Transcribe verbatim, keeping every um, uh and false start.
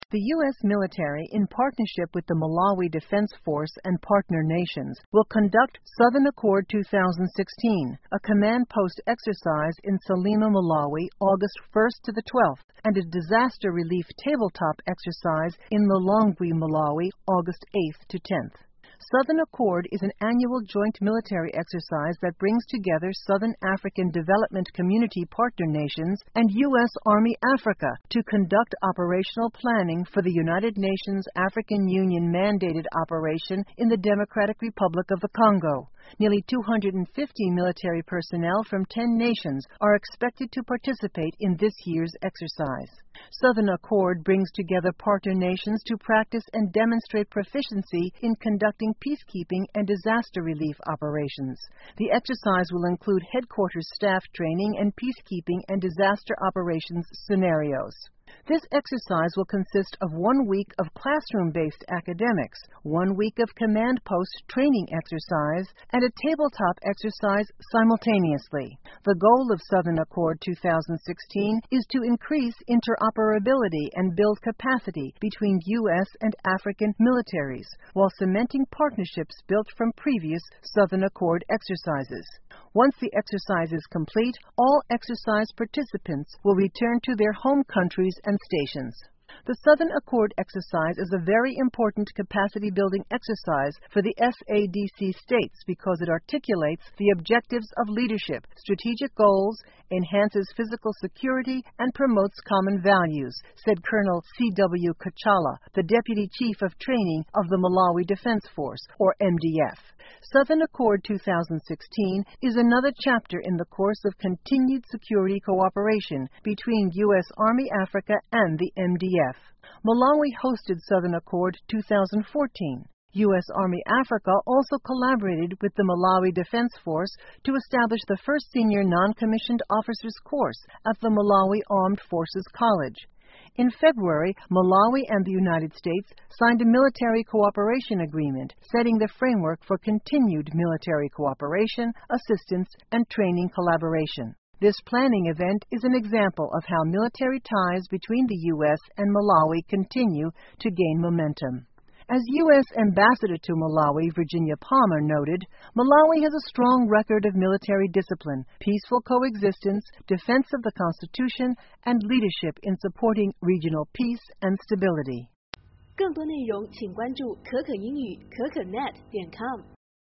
The U S military, in partnership with the Malawi Defense Force and partner nations, will conduct Southern Accord two thousand sixteen, a command post exercise in Salima, Malawi, August first to the twelfth, and a disaster relief tabletop exercise in Lilongwe, Malawi, August eighth to tenth. Southern Accord is an annual joint military exercise that brings together Southern African Development Community partner nations and U S Army Africa to conduct operational planning for the United Nations African Union mandated operation in the Democratic Republic of the Congo. Nearly two hundred fifty military personnel from ten nations are expected to participate in this year's exercise. Southern Accord brings together partner nations to practice and demonstrate proficiency in conducting peacekeeping and disaster relief operations. The exercise will include headquarters staff training and peacekeeping and disaster operations scenarios. This exercise will consist of one week of classroom-based academics, one week of command post training exercise, and a tabletop exercise simultaneously. The goal of Southern Accord two thousand sixteen is to increase interoperability and build capacity between U S and African militaries, while cementing partnerships built from previous Southern Accord exercises. Once the exercise is complete, all exercise participants will return to their home countries and stations. The Southern Accord exercise is a very important capacity-building exercise for the S A D C states because it articulates the objectives of leadership, strategic goals, enhances physical security, and promotes common values, said Colonel C W Kachala, the Deputy Chief of Training of the Malawi Defense Force, or M D F. Southern Accord two thousand sixteen is another chapter in the course of continued security cooperation between U S Army Africa and the M D F. Malawi hosted Southern Accord two thousand fourteen. U S Army Africa also collaborated with the Malawi Defense Force to establish the first senior non-commissioned officers course at the Malawi Armed Forces College. In February, Malawi and the United States signed a military cooperation agreement setting the framework for continued military cooperation, assistance, and training collaboration. This planning event is an example of how military ties between the U S and Malawi continue to gain momentum. As U S Ambassador to Malawi, Virginia Palmer, noted, Malawi has a strong record of military discipline, peaceful coexistence, defense of the Constitution, and leadership in supporting regional peace and stability. 更多内容请关注可可英语可可 net 点 com。